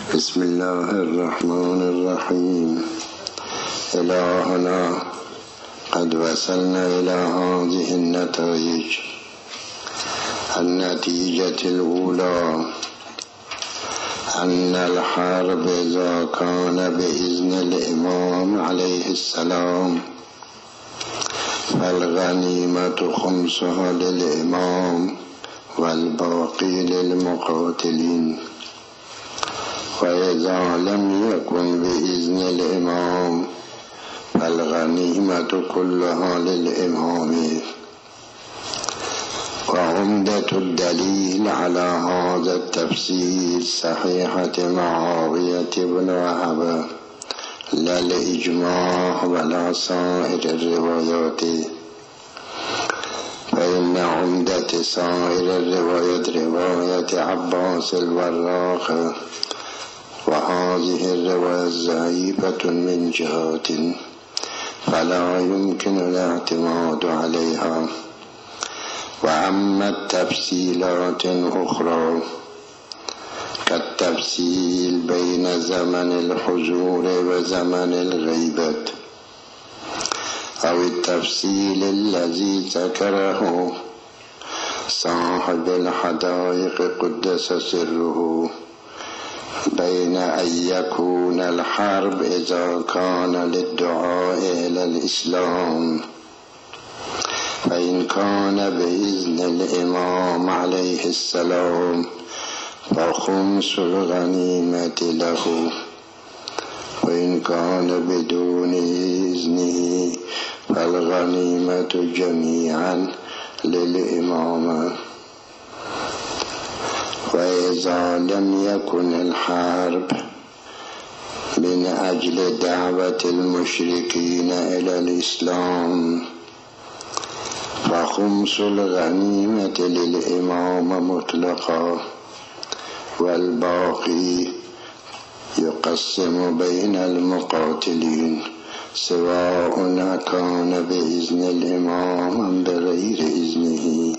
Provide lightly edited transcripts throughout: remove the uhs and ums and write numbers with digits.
بسم الله الرحمن الرحيم. إلهنا قد وصلنا إلى هذه النتائج. النتيجة الأولى أن الحرب إذا كان بإذن الإمام عليه السلام فالغنيمة خمسها للإمام والباقي للمقاتلين، وإذا لم يكن بإذن الإمام فالغنيمة كلها للإمام. وعمدة الدليل على هذا التفسير صحيحة معاوية بن وهب، لا الإجماع ولا سائر الروايات، فإن عمدة سائر الروايات رواية عباس الوراق، وهذه الرواية ضعيفة من جهات فلا يمكن الاعتماد عليها. وأما التفصيلات أخرى كالتفصيل بين زمن الحضور وزمن الغيبة، أو التفصيل الذي ذكره صاحب الحدائق قدس سره بين أن يكون الحرب إذا كان للدعاء إلى الإسلام، فإن كان بإذن الإمام عليه السلام فخمس الغنيمة له، وإن كان بدون إذنه فالغنيمة جميعا للإمام. وإذا لم يكن الحرب من أجل دعوة المشركين إلى الإسلام فخمس الغنيمة للإمام مطلقا، والباقي يقسم بين المقاتلين سواء كان بإذن الإمام أم بغير إذنه.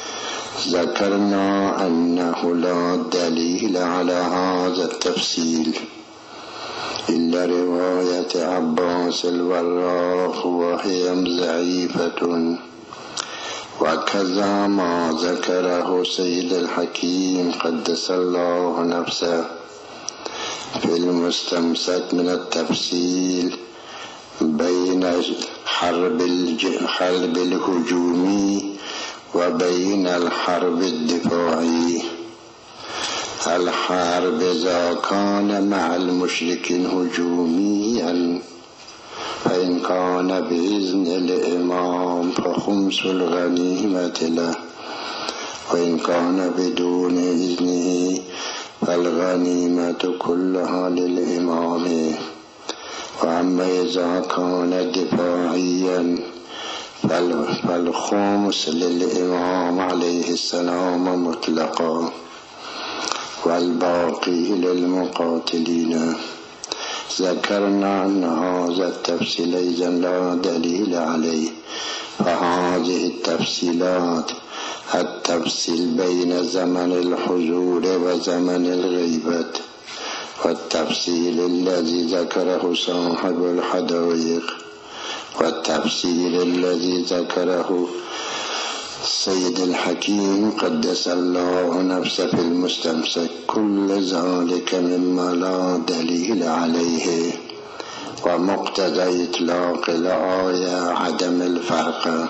ذكرنا أنه لا دليل على هذا التفصيل إلا رواية عباس الوراق، وهي ضعيفة، وكذا ما ذكره سيد الحكيم قدس الله نفسه في المستمسك من التفصيل بين حرب الهجومي وبين الحرب الدفاعي. الحرب إذا كان مع المشركين هجوميا فإن كان بإذن الإمام فخمس الغنيمة له، وإن كان بدون إذنه فالغنيمة كلها للإمام. وأما إذا كان دفاعيا فالخمس للإمام عليه السلام مطلقا، والباقي للمقاتلين. ذكرنا أن هذا التفصيل إذا لا دليل عليه، فهذه التفصيلات التفصيل بين زمن الحضور وزمن الغيبة، والتفصيل الذي ذكره صاحب الحدائق، والتفصيل الذي ذكره سيد الحكيم قدس الله نفسه في المستمسك، كل ذلك مما لا دليل عليه. ومقتضى إطلاق الآية عدم الفرق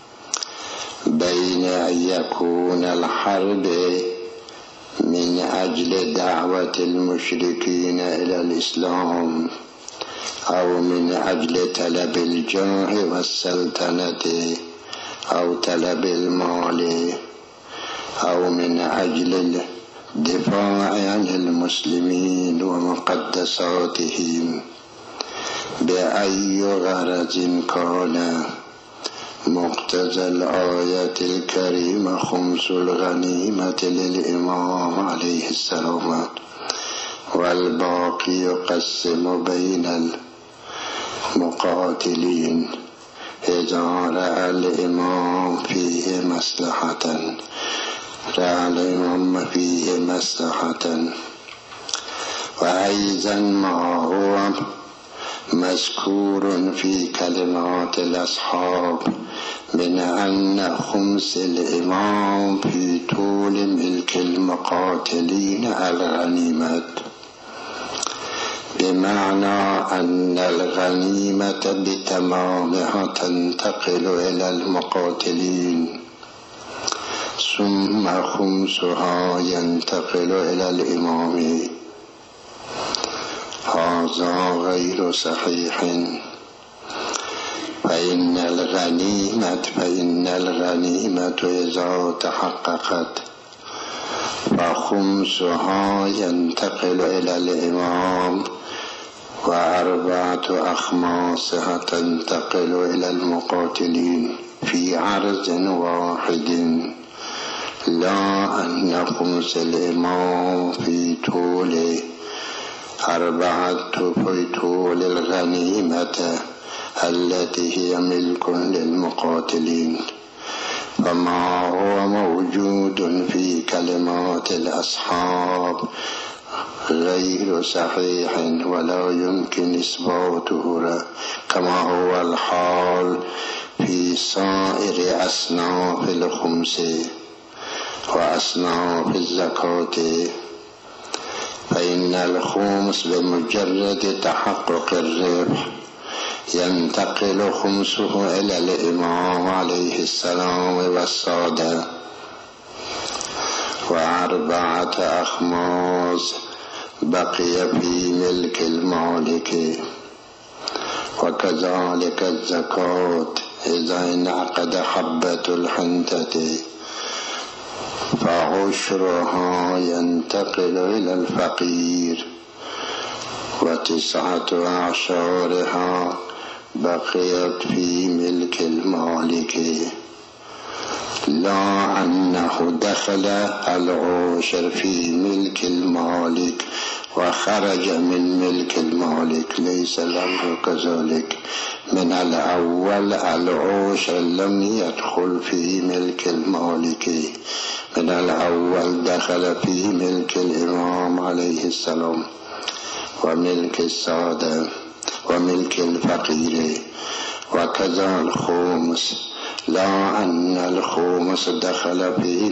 بين أن يكون الحرب من أجل دعوة المشركين إلى الإسلام، أو من أجل طلب الجاه والسلطنة، أو طلب المال، أو من أجل الدفاع عن المسلمين ومقدساتهم. بأي غرض كان مقتضى الآية الكريمة خمس الغنيمة للإمام عليه السلام، والباقي يقسم بين المقاتلين إذا رأى الإمام فيه مصلحة رأى الإمام فيه مصلحة. و ایضا ما هو مذکور فی کلمات الاصحاب من ان خمس الامام فی طول ملک المقاتلین الغنیمت، بمعنى أن الغنيمة بتمامها تنتقل إلى المقاتلين، ثم خمسها ينتقل إلى الإمام. هذا غير صحيح، فإن الغنيمة إذا تحققت فخمسها ينتقل إلى الإمام، وأربعة أخماسها تنتقل إلى المقاتلين في عرض واحد، لا أن خمس الإمام في طول في طول الغنيمة التي هي ملك للمقاتلين. فما هو موجود في كلمات الأصحاب غير صحيح ولا يمكن إثباته، كما هو الحال في سائر أصناف الخمس وأصناف الزكاة. فإن الخمس بمجرد تحقق الربح ينتقل خمسه إلى الإمام عليه السلام والسادة، وأربعة أخماس بقي في ملك المالك. وكذلك الزكاة إذا انعقد حبة الحنطة فعشرها ينتقل إلى الفقير، وتسعة أعشارها بقيت في ملك المالك، لا أنه دخل العشر في ملك المالك وخرج من ملك المالك، ليس الأمر كذلك. من الأول العشر لم يدخل في ملك المالك، من الأول دخل في ملك الإمام عليه السلام وملك السادة وملك الفقير. وكذا الخمس، لا أن الخمس دخل في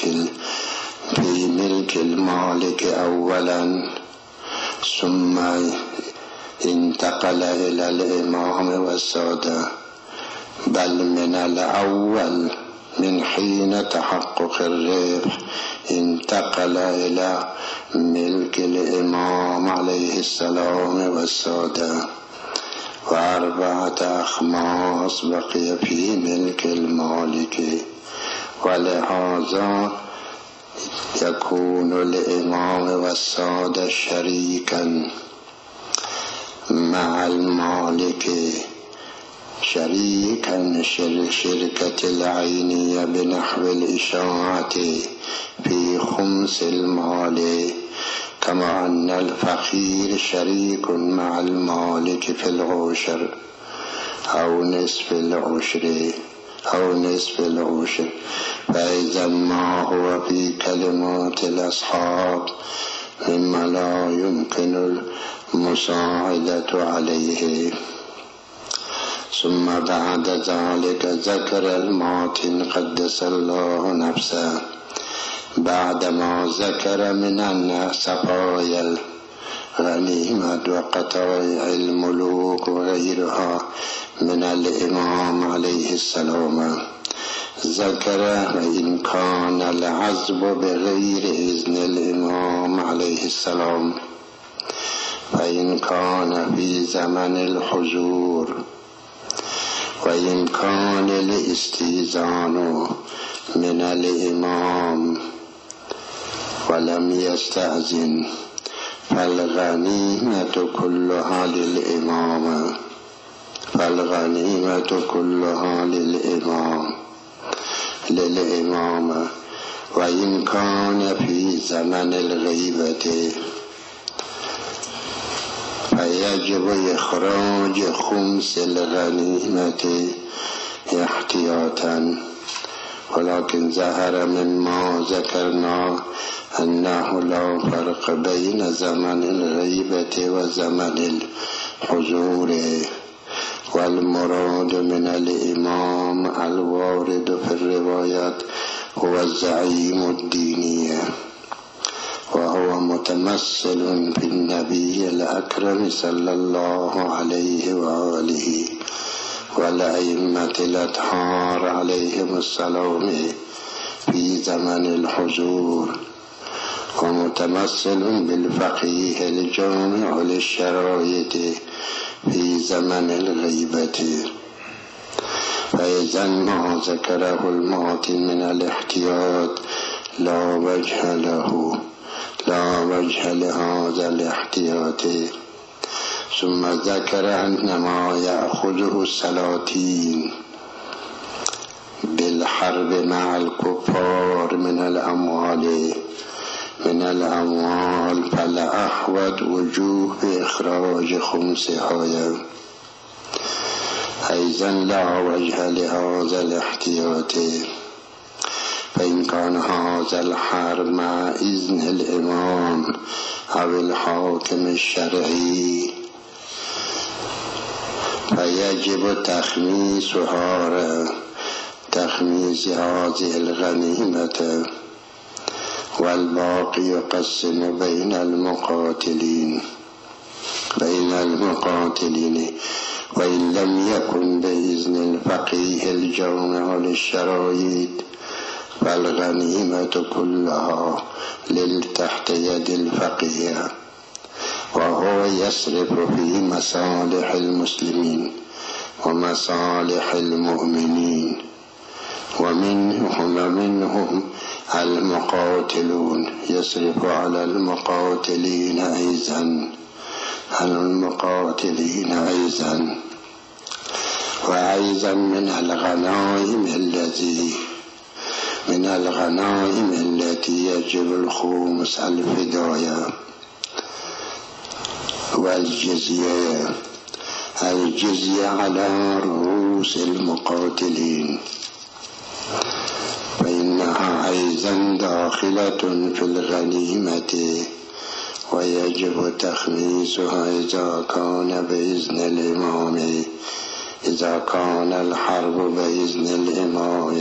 ملك المالك أولا ثم انتقل إلى الإمام والسادة، بل من الأول من حين تحقق الربح انتقل إلى ملك الإمام عليه السلام والسادة، وأربعة أخماس بقي في ملك المالك. ولهذا يكون الإمام والسادة شريكا مع المالك، شريكا شركة العينية بنحو الإشاعة في خمس المال، كما أن الفقير شريك مع المالك في العشر أو نصف العشر. فإذا ما هو في كلمات الأصحاب مما لا يمكن المساعدة عليه. ثم بعد ذلك ذكر الماتن قدس الله نفسه بعدما ذكر من أن سقايا الغنيمة وقطايع الملوك وغيرها من الإمام عليه السلام، ذكر وإن كان العزب بغير إذن الإمام عليه السلام، فإن كان في زمن الحضور، وإن كان الاستئذان من الإمام ولم يستأذن فالغنيمة كلها للإمام، وإن كان في زمن الغيبة فيجب إخراج خمس الغنيمة احتياطا. ولكن ظهر مما ذكرنا أنه لا فرق بين زمن الغيبة وزمن الحضور، والمراد من الإمام الوارد في الروايات هو الزعيم الديني، وهو متمثل في النبي الأكرم صلى الله عليه وآله والأئمة الأطهار عليهم السلام في زمن الحضور، ومتمثل بالفقيه الجامع للشرائط في زمن الغيبة. فإذا ما ذكره المعطي من الاحتياط لا وجه لهذا الاحتياط. ثم ذكر أن ما يأخذه السلاطين بالحرب مع الكفار من الأموال فلأحوط وجوه إخراج خمسها، أيضا لا وجه لهذا الاحتياط. فإن كان هذا الحرب مع إذن الإمام أو الحاكم الشرعي فيجب تخميس هذه الغنيمة، والباقي يقسم بين المقاتلين، وإن لم يكن بإذن الفقيه الجامع للشرائط فالغنيمة كلها تحت يد الفقيه، وهو يصرف في مصالح المسلمين ومصالح المؤمنين. ومنهم المقاتلون يصرف على المقاتلين أيضا، وأيضا من الغنائم التي يجب الخمس الفداية والجزية على رؤوس المقاتلين، فإنها أيضا داخلة في الغنيمة، ويجب تخميسها إذا كان الحرب بإذن الإمام.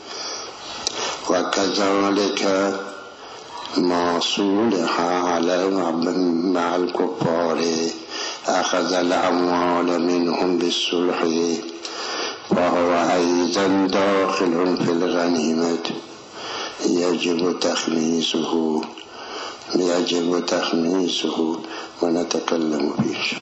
وكذلك ما صلح على مع الكفار أخذ الأموال منهم بالصلح، وهو أيضا داخل في الغنيمة، يجب تخميسه ونتكلم فيه.